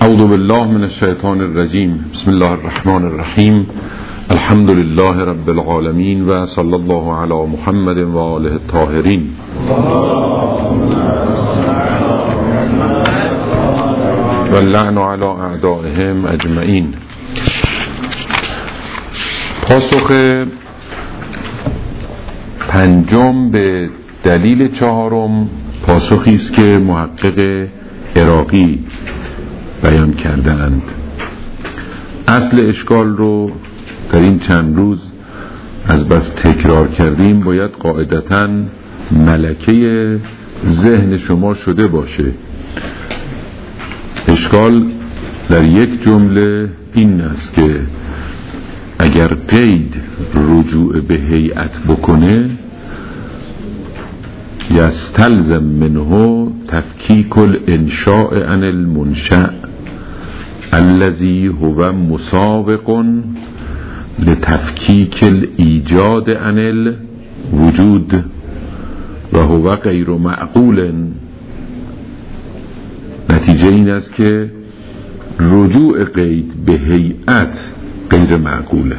اعوذ بالله من الشیطان الرجیم. بسم الله الرحمن الرحیم. الحمد لله رب العالمین و صلی الله علی محمد و آله الطاهرین. و اللعن علی اعدائهم اجمعین. پاسخ پنجم به دلیل چهارم پاسخی است که محقق عراقی بیان کردند. اصل اشکال رو در این چند روز از بس تکرار کردیم، باید قاعدتاً ملکه ذهن شما شده باشه. اشکال در یک جمله این است که اگر قید رجوع به هیئت بکنه، یستلزم منه تفکیک الانشاء عن المنشأ الذي هو مسابق لتفکیک الایجاد عن الوجود و هو غیر معقول. نتیجه این است که رجوع قید به هیئت غیر معقوله.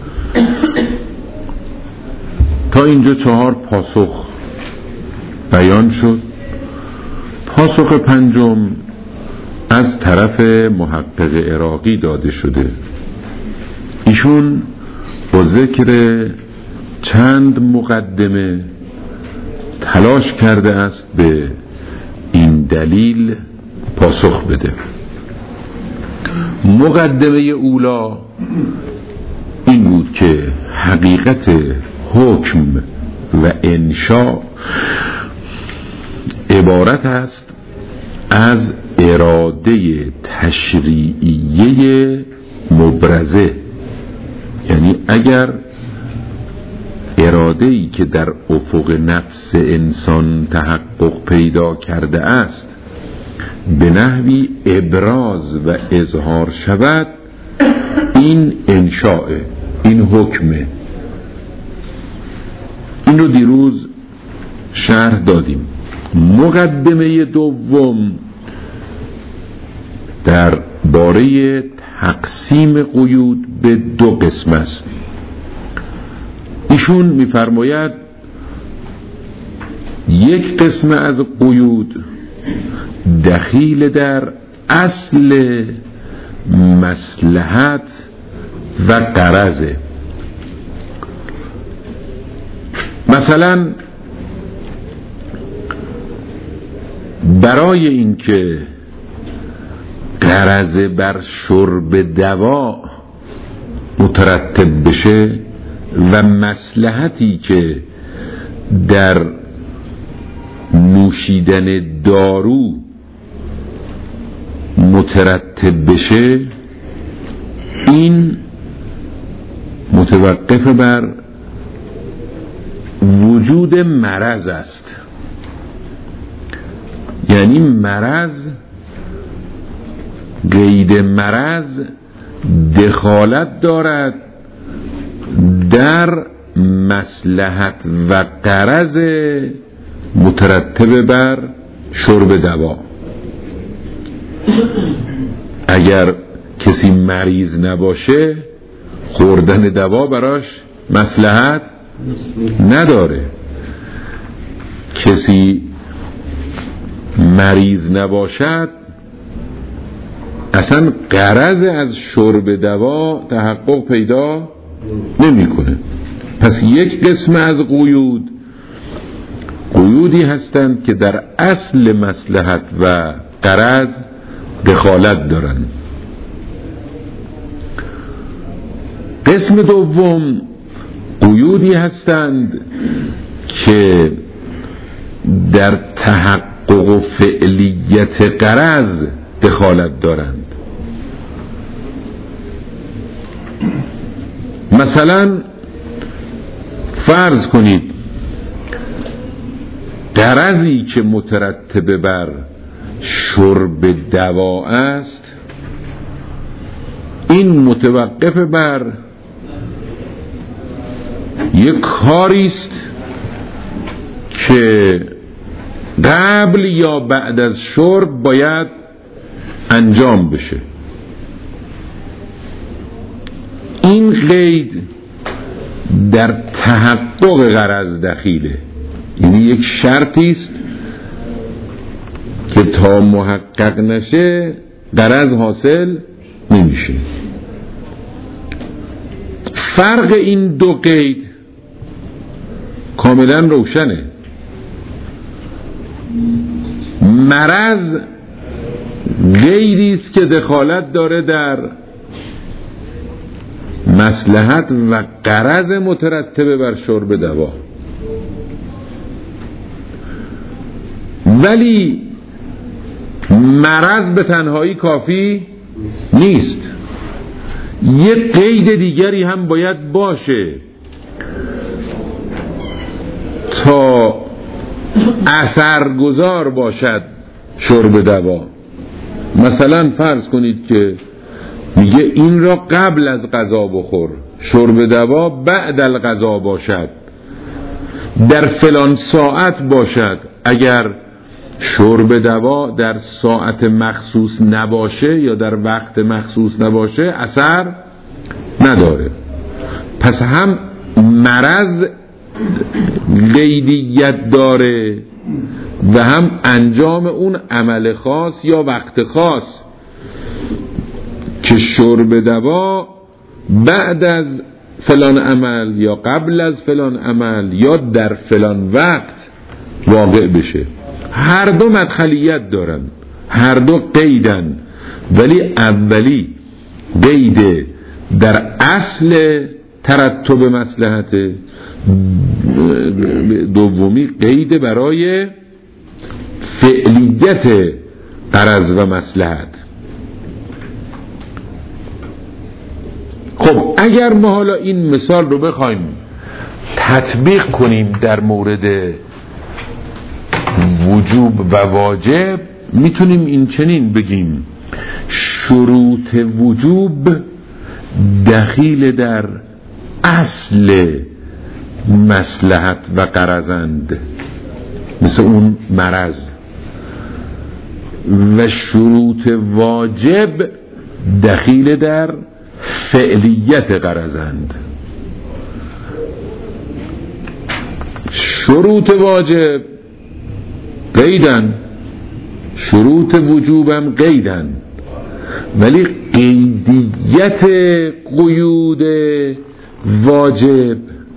تا اینجا 4 پاسخ بیان شد. پاسخ پنجم از طرف محقق عراقی داده شده. ایشون با ذکر چند مقدمه تلاش کرده است به این دلیل پاسخ بده. مقدمه اولا این بود که حقیقت حکم و انشاء عبارت است از اراده تشریعیه مبرزه. یعنی اگر اراده‌ای که در افق نفس انسان تحقق پیدا کرده است به نحوی ابراز و اظهار شود، این انشاء، این حکمه. این رو دیروز شرح دادیم. مقدمه دوم در باره تقسیم قیود به 2 قسم است. ایشون می‌فرماید یک قسم از قیود دخیل در اصل مصلحت و غرضه. مثلا برای اینکه غرض بر شرب دوا مترتب بشه و مصلحتی که در نوشیدن دارو مترتب بشه، این متوقف بر وجود مرض است. یعنی مرض، قید مرض دخالت دارد در مصلحت و غرض مترتب بر شرب دوا. اگر کسی مریض نباشه، خوردن دوا براش مصلحت نداره. کسی مریض نباشد، اصلا غرض از شرب دوا تحقق پیدا نمی‌کنه. پس یک قسم از قیودی هستند که در اصل مصلحت و غرض دخالت دارند. قسم دوم قیودی هستند که در تحقق و فعلیت غرض دخالت دارند. مثلا فرض کنید غرضی که مترتب بر شرب دوا است، این متوقف بر یک کاری است که قبل یا بعد از شرب باید انجام بشه. این قید در تحقق غرض دخیله، یعنی یک شرطی است که تا محقق نشه غرض حاصل نمیشه. فرق این دو قید کاملا روشنه. مرض قیدی است که دخالت داره در مصلحت و غرض مترتبه بر شرب دوا، ولی مرض به تنهایی کافی نیست، یه قید دیگری هم باید باشه تا اثرگذار باشد شرب دوا. مثلا فرض کنید که میگه این را قبل از غذا بخور، شرب دوا بعد الغذا باشد، در فلان ساعت باشد. اگر شرب دوا در ساعت مخصوص نباشه یا در وقت مخصوص نباشه اثر نداره. پس هم مرض قیدیت داره و هم انجام اون عمل خاص یا وقت خاص که شرب دوا بعد از فلان عمل یا قبل از فلان عمل یا در فلان وقت واقع بشه. هر دو مدخلیت دارن، هر دو قیدن، ولی اولی قید در اصل ترتب مصلحت، دومی قید برای فعلیت غرض و مصلحت. خب اگر ما حالا این مثال رو بخوایم تطبیق کنیم در مورد وجوب و واجب، میتونیم این چنین بگیم: شروط وجوب دخیل در اصل مصلحت و غرضند، مثل اون مرض، و شروط واجب دخیل در فعلیت غرضند. شروط واجب قیدن، شروط وجوبم قیدن، ولی قیدیت قیود واجب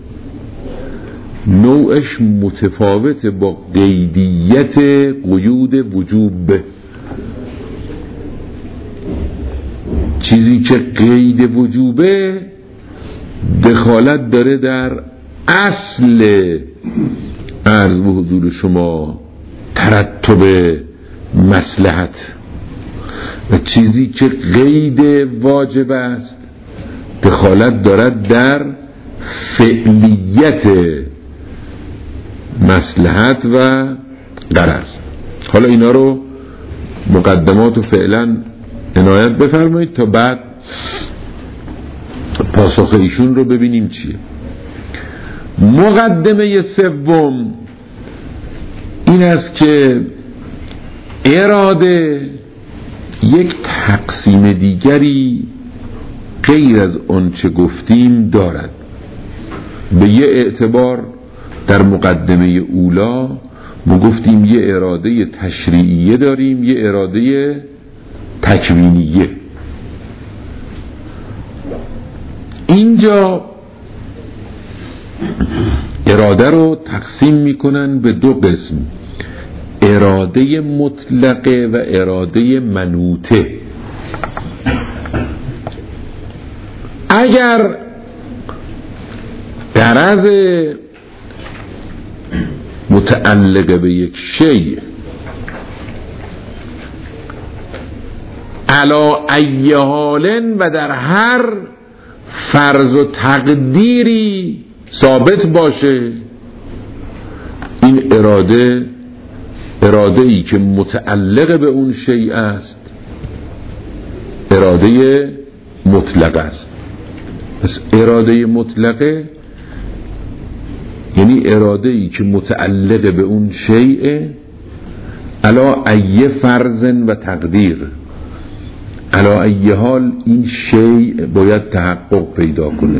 نوعش متفاوت با قیدیت قیود وجوب. چیزی که قید وجوبه دخالت داره در اصل عرض به حضور شما ترتب مصلحت، و چیزی که قید واجب است دخالت دارد در فعلیت مصلحت و غرض. حالا اینا رو مقدمات و فعلا عنایت بفرمایید تا بعد پاسخ ایشون رو ببینیم چیه. مقدمه سوم این است که اراده یک تقسیم دیگری غیر از آنچه گفتیم دارد. به یه اعتبار در مقدمه اولا ما گفتیم یه اراده تشریعیه داریم، یه اراده تکوینیه. اینجا اراده رو تقسیم میکنن به دو قسم: اراده مطلقه و اراده منوطه. اگر غرض متعلق به یک شیء علا ای حالن و در هر فرض و تقدیری ثابت باشه، این اراده ای که متعلق به اون شیء است اراده مطلقه است. پس اراده مطلقه یعنی اراده ای که متعلق به اون شیء علا ای فرض و تقدیر، علی ای حال این شیء باید تحقق پیدا کنه،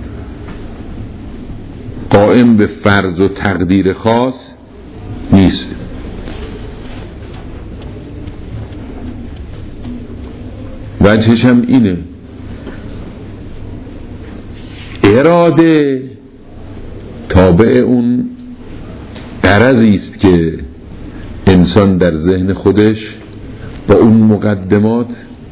قائم به فرض و تقدیر خاص نیست. وجهش هم اینه، اراده تابع اون غرضی است که انسان در ذهن خودش با اون مقدمات،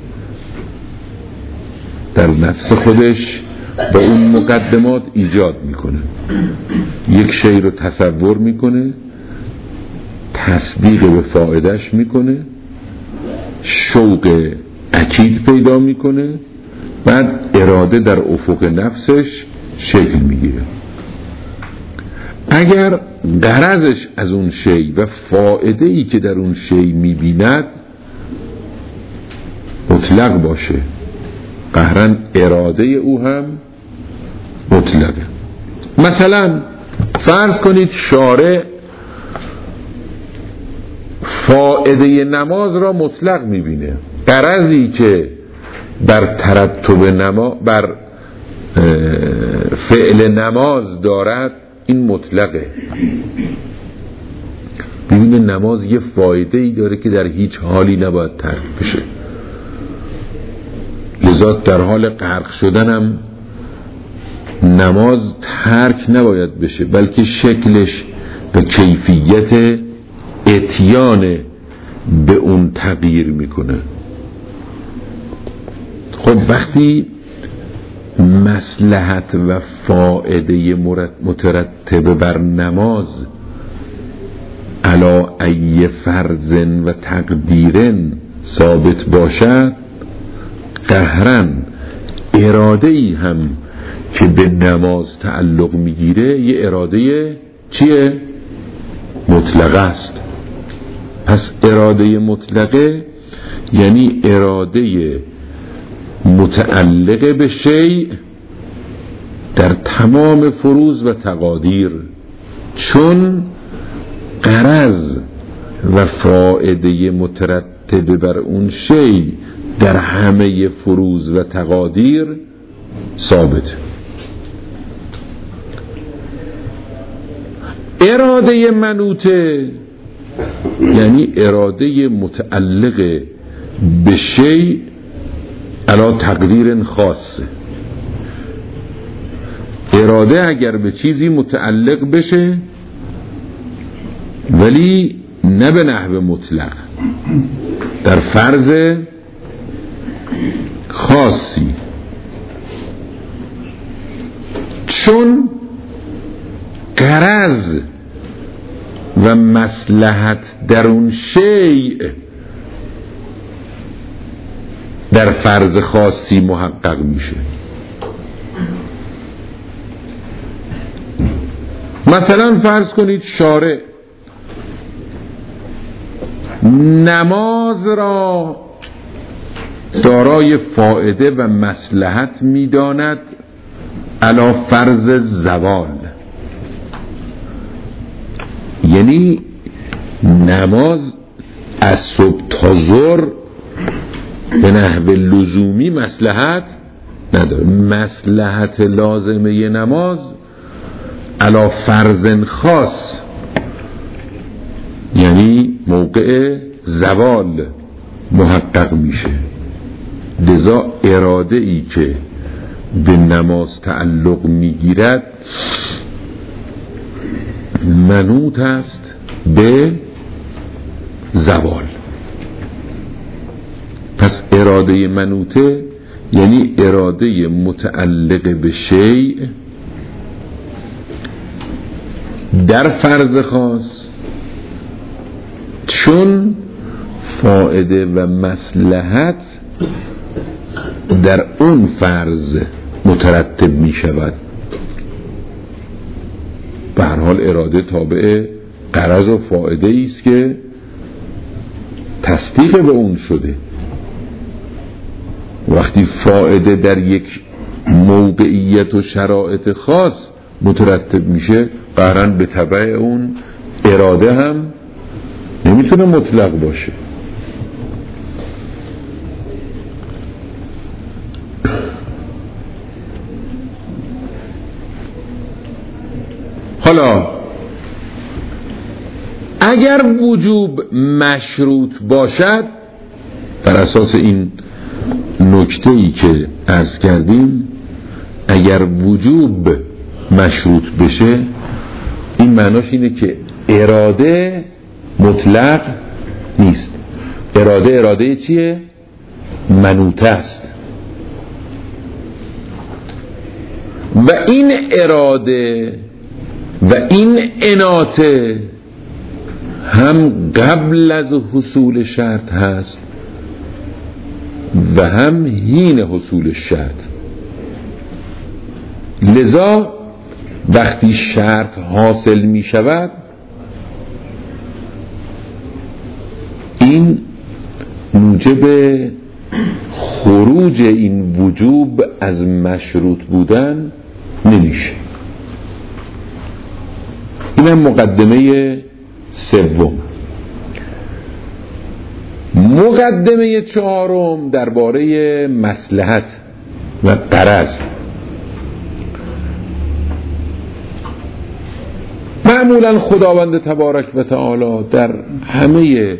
در نفس خودش با اون مقدمات ایجاد میکنه. یک شی رو تصور میکنه، تصدیق به فایدهش میکنه، شوق اکید پیدا میکنه، بعد اراده در افق نفسش شکل میگیره. اگر غرضش از اون شی و فایده‌ای که در اون شی میبیند مطلق باشه، قهرن اراده او هم مطلقه. مثلا فرض کنید شارع فایده نماز را مطلق میبینه، غرضی که بر ترتب نماز، بر فعل نماز دارد این مطلقه. ببینه نماز یه فایده‌ای داره که در هیچ حالی نباید ترک بشه، لذا در حال غرق شدنم نماز ترک نباید بشه، بلکه شکلش و کیفیت اتیان به اون تغییر میکنه. خب وقتی مصلحت و فائده مترتب بر نماز علی ای فرض و تقدیر ثابت باشد، قهرن اراده ای هم که به نماز تعلق میگیره یه اراده چیه؟ مطلقه است. پس اراده مطلقه یعنی اراده متعلق به شیء در تمام فروض و تقادیر، چون غرض و فائده مترتب بر اون شیء در همه فروض و تقادیر ثابت. اراده منوطه یعنی اراده متعلق به شیء علی تقدیر خاصه. اراده اگر به چیزی متعلق بشه ولی نه به نحو مطلق، در فرض خاصی، چون غرض و مصلحت در اون شیء در فرض خاصی محقق میشه. مثلا فرض کنید شارع نماز را دارای فائده و مصلحت میداند علی فرض زوال، یعنی نماز از صبح تا ظهر به نحو لزومی مصلحت نداره. مصلحت لازمه نماز علی فرض خاص یعنی موقع زوال محقق میشه. لذا اراده ای که به نماز تعلق میگیرد منوط است به زوال. پس اراده منوطه یعنی اراده متعلق به شیء در فرض خاص، چون فائده و مصلحت در اون فرض مترتب می شود. به هر حال اراده تابع غرض و فائده است که تصدیق به اون شده. وقتی فائده در یک موقعیت و شرایط خاص مترتب میشه، قهرن به تبع اون اراده هم نمیتونه مطلق باشه. حالا اگر وجوب مشروط باشد، بر اساس این نکته‌ای که عرض کردیم، اگر وجوب مشروط بشه، این معناش اینه که اراده مطلق نیست. اراده چیه؟ منوطه است. و این اراده و این اناته هم قبل از حصول شرط هست و هم حین حصول شرط. لذا وقتی شرط حاصل می شود، این موجب خروج این وجوب از مشروط بودن نمیشه. اینم مقدمه سوم. مقدمه چهارم درباره مصلحت و غرض. معمولا خداوند تبارک و تعالی در همه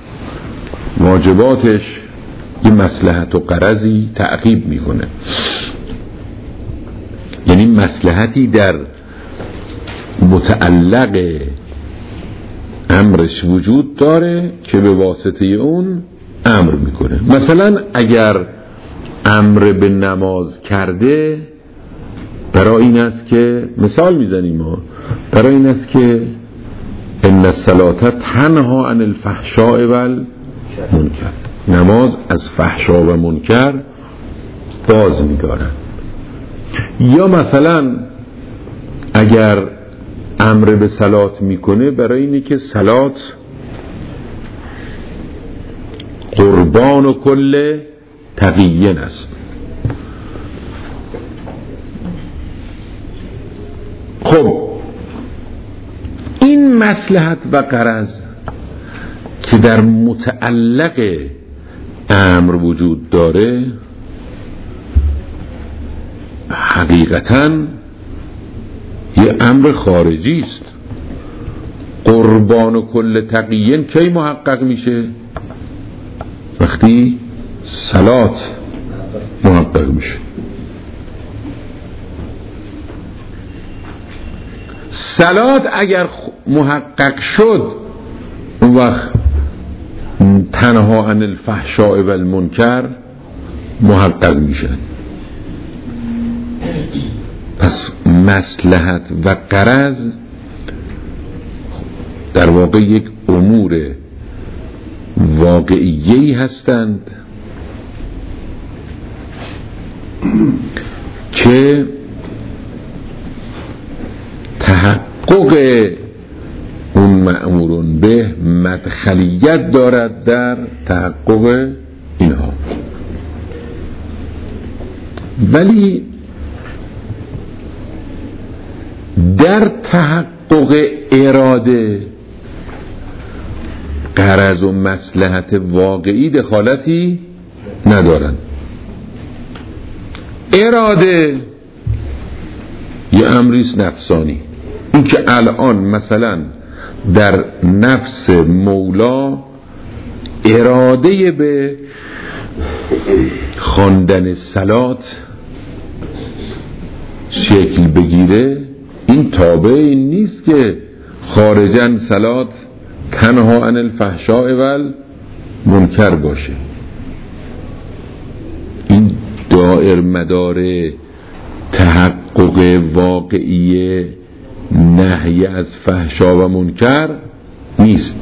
واجباتش یه مصلحت و غرضی تعقیب میکنه. یعنی مصلحتی در متعلق امرش وجود داره که به واسطه اون امر میکنه. مثلا اگر امر به نماز کرده، برای این است که مثال میزنیم ما، برای این است که ان الصلاة تنها عن الفحشاء والمنکر، نماز از فحشا و منکر باز می‌دارد. یا مثلا اگر امر به صلات میکنه، برای اینه که صلات قربان و کل تقیین است. خب این مصلحت و غرض که در متعلق امر وجود داره، حقیقتاً یه امر خارجی است. قربان و کل تقیین کی محقق میشه؟ وقتی صلات محقق میشه. صلات اگر محقق شد، اون وقت تنها عن الفحشاء و المنکر محقق میشه. پس مصلحت و غرض در واقع یک امور واقعیه‌ای هستند که تحقق اون مأمورون به مدخلیت دارد در تحقق اینها. ولی در تحقق اراده غرض و مصلحت واقعی دخالتی ندارند. اراده یه امریست نفسانی. این که الان مثلا در نفس مولا اراده به خواندن صلات شکل بگیره، این تابع این نیست که خارجاً صلات تنها عن الفحشاء و المنکر باشه. این دائر مدار تحقق واقعی نهی از فحشا و منکر نیست.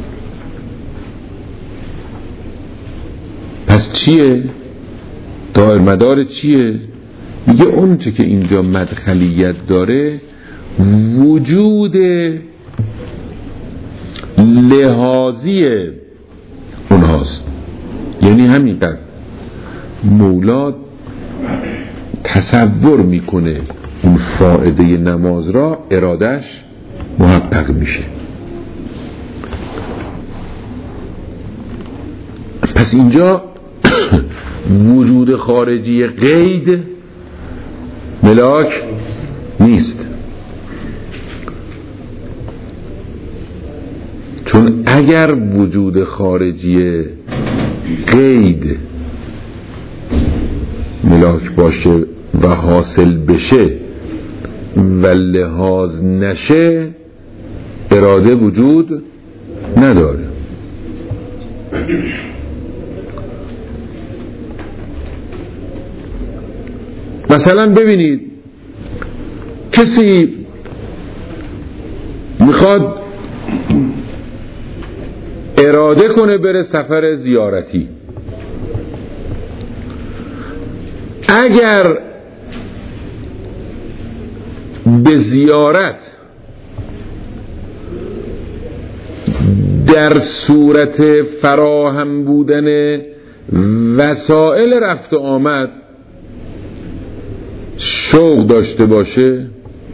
پس چیه؟ دائر مدار چیه؟ میگه اون چه که اینجا مدخلیت داره وجود لحاظی اونهاست. یعنی همینقدر مولا تصور میکنه اون فائده نماز را، ارادش محقق میشه. پس اینجا وجود خارجی قید ملاک نیست. چون اگر وجود خارجی قید ملاک باشه و حاصل بشه و لحاظ نشه، اراده وجود نداره. مثلا ببینید کسی میخواد اراده کنه بره سفر زیارتی، اگر به زیارت در صورت فراهم بودن وسایل رفت و آمد شوق داشته باشه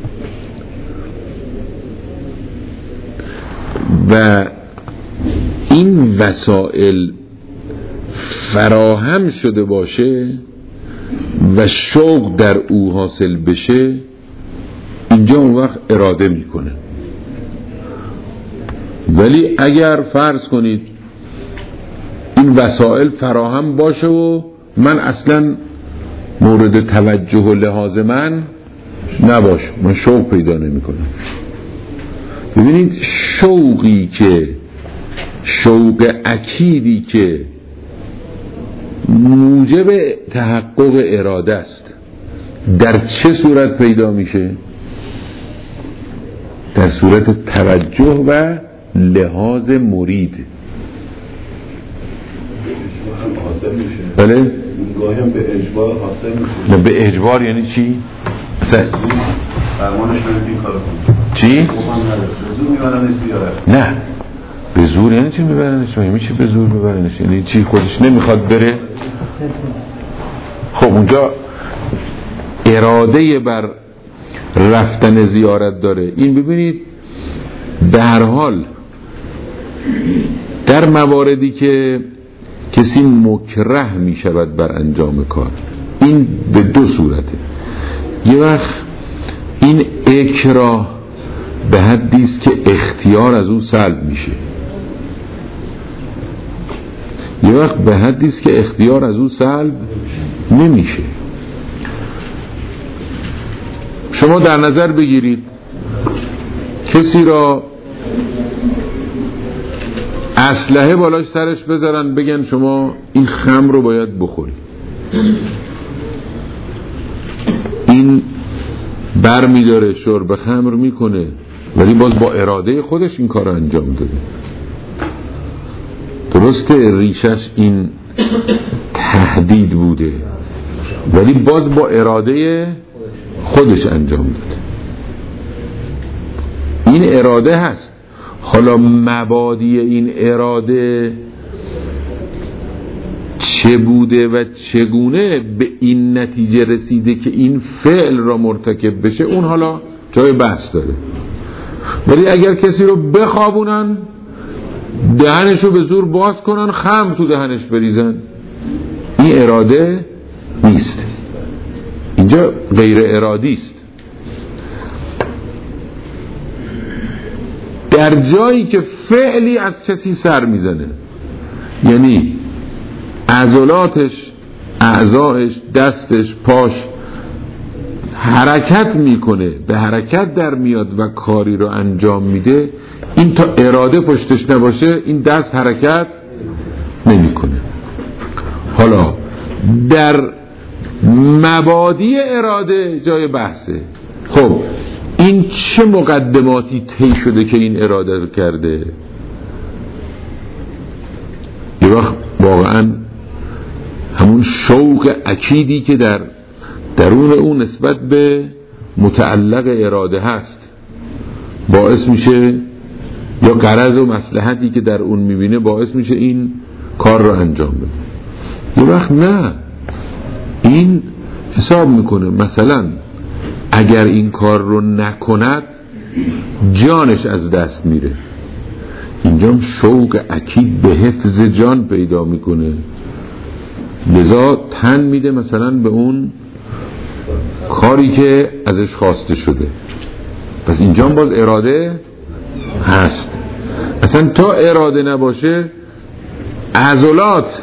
و این وسایل فراهم شده باشه و شوق در او حاصل بشه، اینجا اون وقت اراده میکنه. ولی اگر فرض کنید این وسایل فراهم باشه و من اصلا مورد توجه و لحاظ من نباشه، من شوق پیدا نمی کنم. ببینید شوق اکیدی که موجب تحقق اراده است در چه صورت پیدا میشه؟ در صورت توجه و لحاظ مرید. بله؟ گاهی هم به اجبار حاصل میشه. نه به اجبار یعنی چی؟ فرمانش نمیدی این کارو کنی. چی؟ به زور میبرنش زیارت. نه به زور یعنی چی میبرنش؟ یعنی چی به زور میبرنش؟ یعنی چی خودش نمیخواد بره؟ خب اونجا اراده بر رفتن زیارت داره. این ببینید به هر حال در مواردی که کسی مکره می شود بر انجام کار، این به دو صورته. یه وقت این اکراه به حدی است که اختیار از او سلب میشه، یه وقت به حدی است که اختیار از او سلب نمیشه. شما در نظر بگیرید کسی را اسلحه بالاش سرش بذارن بگن شما این خمر رو باید بخوری، این بر میداره شرب خمر میکنه، ولی باز با اراده خودش این کار رو انجام داده. درسته ریشش این تهدید بوده ولی باز با اراده خودش انجام داده. این اراده هست. حالا مبادی این اراده چه بوده و چگونه به این نتیجه رسیده که این فعل را مرتکب بشه، اون حالا جای بحث داره. ولی اگر کسی رو بخوابونن، دهنش رو به زور باز کنن، خمر تو دهنش بریزن، این اراده نیست، اینجا غیر ارادی است. در جایی که فعلی از کسی سر میزنه، یعنی عضلاتش، اعضایش، دستش، پاش حرکت میکنه، به حرکت در میاد و کاری رو انجام میده، این تا اراده پشتش نباشه این دست حرکت نمیکنه. حالا در مبادی اراده جای بحثه. خب این چه مقدماتی طی شده که این اراده کرده؟ یه وقت واقعا همون شوق اکیدی که در درون اون نسبت به متعلق اراده هست باعث میشه، یا غرض و مصلحتی که در اون میبینه باعث میشه این کار رو انجام بده. یه وقت نه، این حساب میکنه مثلا اگر این کار رو نکند جانش از دست میره. اینجا شوق اکید به حفظ جان پیدا میکنه لذا تن میده مثلا به اون کاری که ازش خواسته شده. پس اینجا باز اراده هست. اصلا تا اراده نباشه عضلات،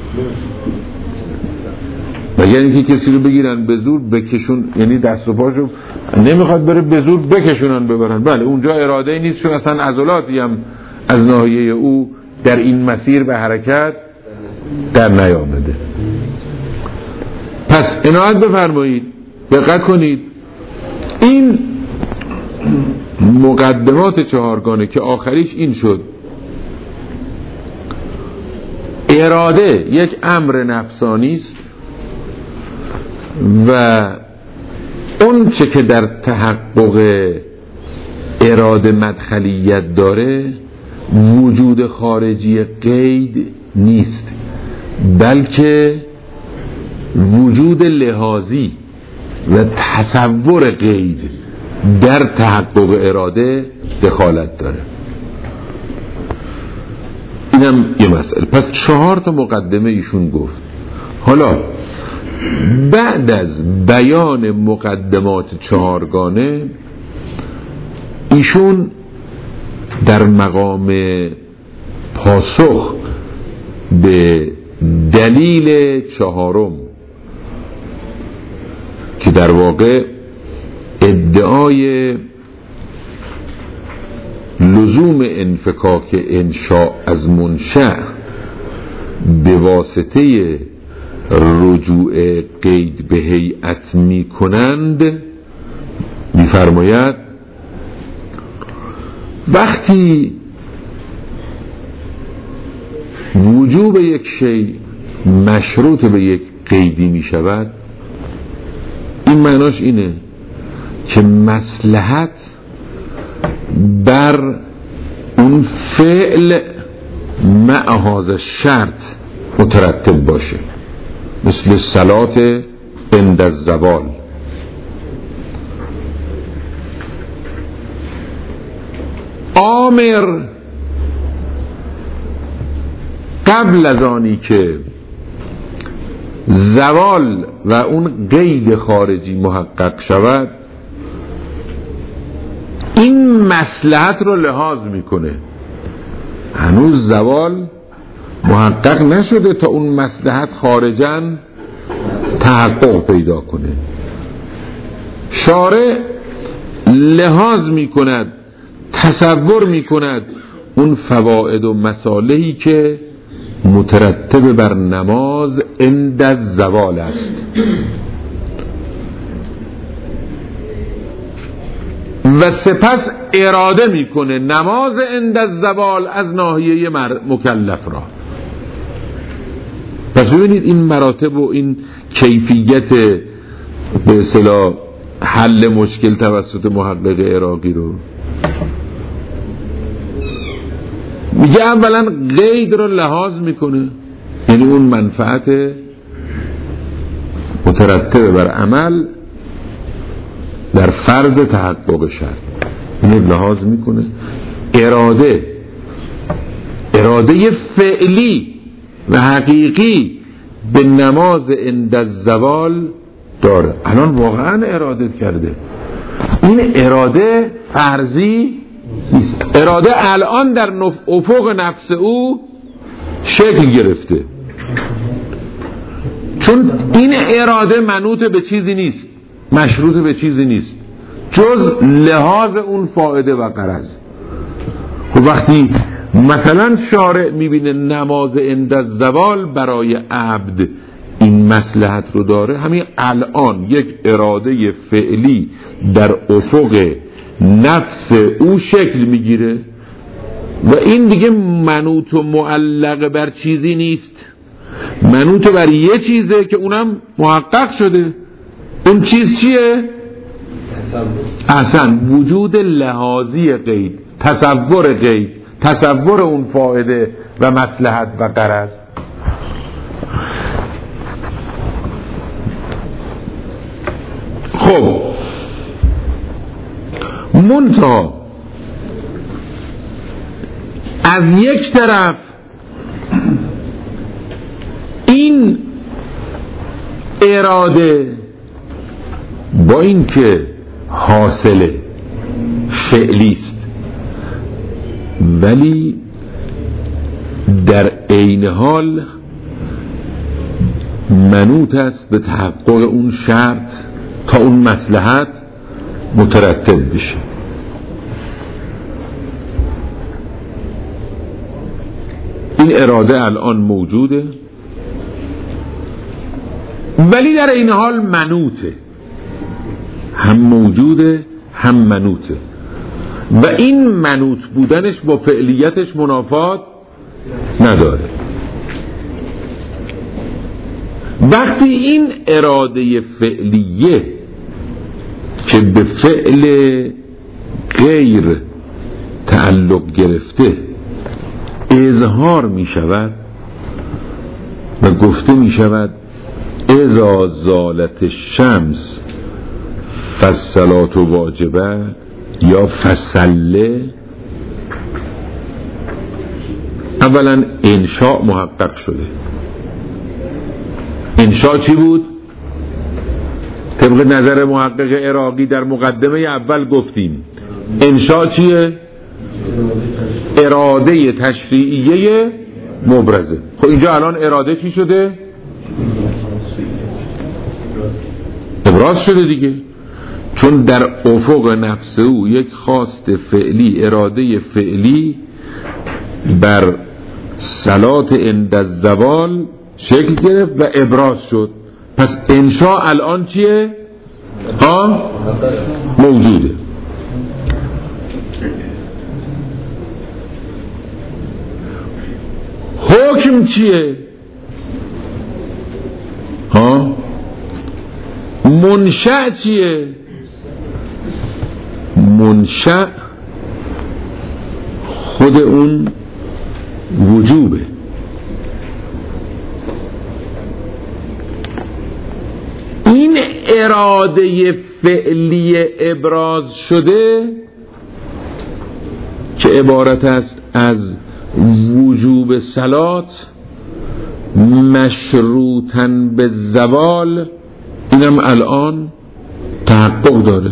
مگر اینکه کسی رو بگیرن به زور بکشون، یعنی دست و پاشو نمیخواد بره به زور بکشونن ببرن، بله اونجا اراده نیست، چون اصلا عضلاتی هم از ناحیه او در این مسیر به حرکت در نیامده. پس عنایت بفرمایید، دقت کنید، این مقدمات چهارگانه که آخریش این شد اراده یک امر نفسانی است و اون چه که در تحقق اراده مدخلیت داره وجود خارجی قید نیست، بلکه وجود لحاظی و تصور قید در تحقق اراده دخالت داره. اینم یه مسئله. پس 4 تا مقدمه ایشون گفت. حالا بعد از بیان مقدمات چهارگانه ایشون در مقام پاسخ به دلیل 4 که در واقع ادعای لزوم انفکاک انشاء از منشأ به واسطه رجوع قید به هیئت می کنند می فرماید وقتی وجوب یک شی مشروط به یک قیدی می شود، این معناش اینه که مصلحت بر اون فعل مع هذا شرط مترتب باشه، مثل صلات عند الزوال. آمر قبل از آنی که زوال و اون قید خارجی محقق شود این مصلحت رو لحاظ میکنه، هنوز زوال محقق نشده تا اون مصلحت خارجاً تحقق پیدا کنه. شارع لحاظ میکند، تصور میکند اون فواید و مصالحی که مترتب بر نماز عند الزوال است و سپس اراده میکنه نماز عند الزوال از ناحیه مکلف را. پس ببینید این مراتب و این کیفیت به اصطلاح حل مشکل توسط محقق عراقی رو میگه. اولا قید رو لحاظ میکنه، یعنی اون منفعت مترتب بر عمل در فرض تحقق شرط اینو لحاظ میکنه. اراده فعلی و حقیقی به نماز عند الزوال داره. الان واقعا اراده کرده، این اراده فرضی نیست، اراده الان در افق نفس او شکل گرفته، چون این اراده منوط به چیزی نیست، مشروط به چیزی نیست جز لحاظ اون فائده و غرض. خب وقتی مثلا شارع میبینه نماز عند الزوال برای عبد این مصلحت رو داره، همین الان یک اراده فعلی در افق نفس او شکل میگیره و این دیگه منوط و معلق بر چیزی نیست، منوط بر یه چیزه که اونم محقق شده. اون چیز چیه؟ اصلا وجود لحاظی قید، تصور قید، تصور اون فائده و مصلحت و غرض. خب منتها از یک طرف این اراده با این که حاصل فعلیست ولی در عین حال منوط است به تحقق اون شرط تا اون مصلحت مترتب بشه. این اراده الان موجوده ولی در این حال منوطه، هم موجوده هم منوطه و این منوط بودنش با فعلیتش منافات نداره. وقتی این اراده فعلیه که به فعل غیر تعلق گرفته اظهار می شود و گفته می شود اذا زالت الشمس فالصلاة واجبه یا فصله، اولا انشاء محقق شده. انشاء چی بود؟ طبق نظر محقق عراقی در مقدمه اول گفتیم انشاء چیه؟ اراده تشریعیه مبرزه. خب اینجا الان اراده چی شده؟ ابراز شده دیگه، چون در افق نفس او یک خواست فعلی، اراده فعلی بر صلات عند الزوال شکل گرفت و ابراز شد. پس انشاء الان چیه؟ موجوده. حکم چیه؟ منشأ چیه؟ منشأ خود اون وجوبه. این اراده فعلی ابراز شده که عبارت است از وجوب صلات مشروطاً به زوال، اینم الان تحقق داره.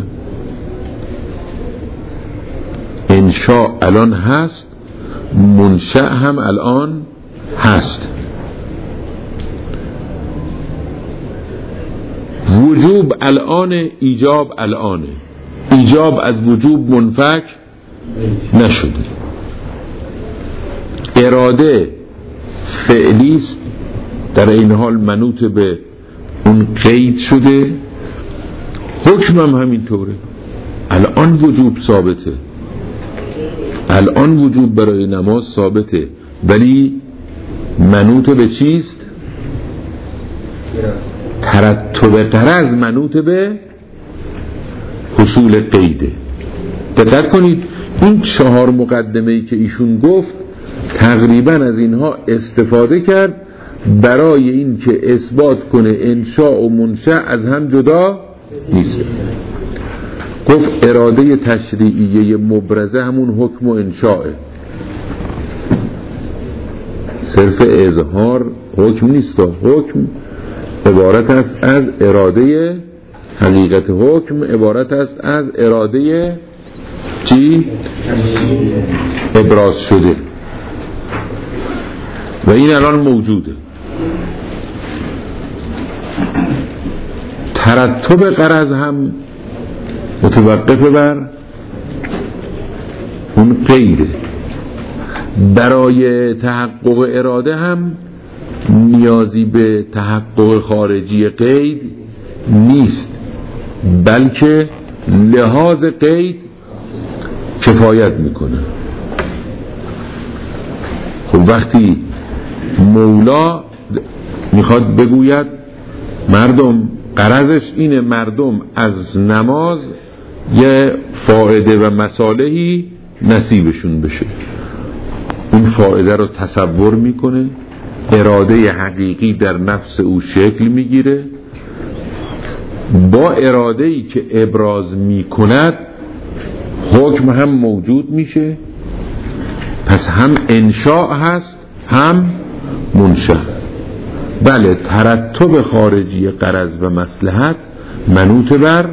انشاء الان هست، منشأ هم الان هست. وجوب الان، ایجاب الانه. ایجاب از وجوب منفک نشده. اراده فعلیست در این حال منوط به اون قید شده. حکم هم همینطوره. الان وجوب ثابته، الان وجوب برای نماز ثابته، ولی منوط به چیست؟ ترتب غرض منوط به حصول قیده. دقت کنید این 4 مقدمه‌ای که ایشون گفت تقریبا از اینها استفاده کرد برای این که اثبات کنه انشاء و منشأ از هم جدا نیست. گفت اراده تشریعیه مبرزه همون حکم و انشاءه، صرف اظهار حکم نیست. حکم عبارت است از اراده، حقیقت حکم عبارت است از اراده چی؟ ابراز شده و این الان موجوده. ترتب غرض هم متوقف بر اون قیده. برای تحقق اراده هم نیازی به تحقق خارجی قید نیست، بلکه لحاظ قید کفایت میکنه. خب وقتی مولا میخواد بگوید مردم، غرضش اینه مردم از نماز یه فایده و مصالحی نصیبشون بشه، اون فایده رو تصور میکنه، اراده حقیقی در نفس او شکل میگیره، با اراده‌ای که ابراز میکند حکم هم موجود میشه. پس هم انشاء هست هم منشأ. بله ترتب خارجی غرض و مصلحت منوط بر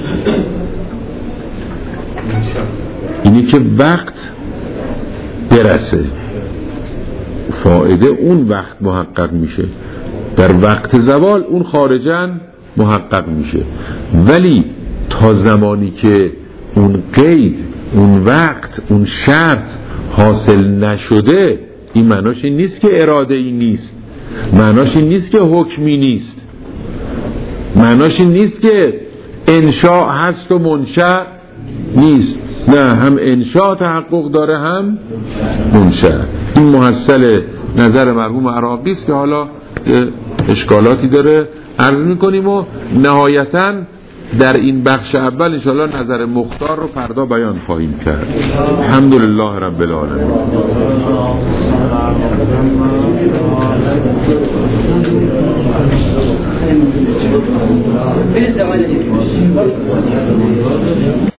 اینی که وقت برسه، فایده اون وقت محقق میشه، در وقت زوال اون خارجاً محقق میشه. ولی تا زمانی که اون قید، اون وقت، اون شرط حاصل نشده، این معناش این نیست که اراده ای نیست، معناش این نیست که حکمی نیست، معناش این نیست که انشاء هست و منشأ نیست. نه، هم انشاء تحقق داره هم منشأ. این محصل نظر مرحوم عراقی است که حالا اشکالاتی داره عرض میکنیم و نهایتاً در این بخش اول انشاءالله نظر مختار رو فردا بیان خواهیم کرد. الحمدلله رب العالمین. به زمان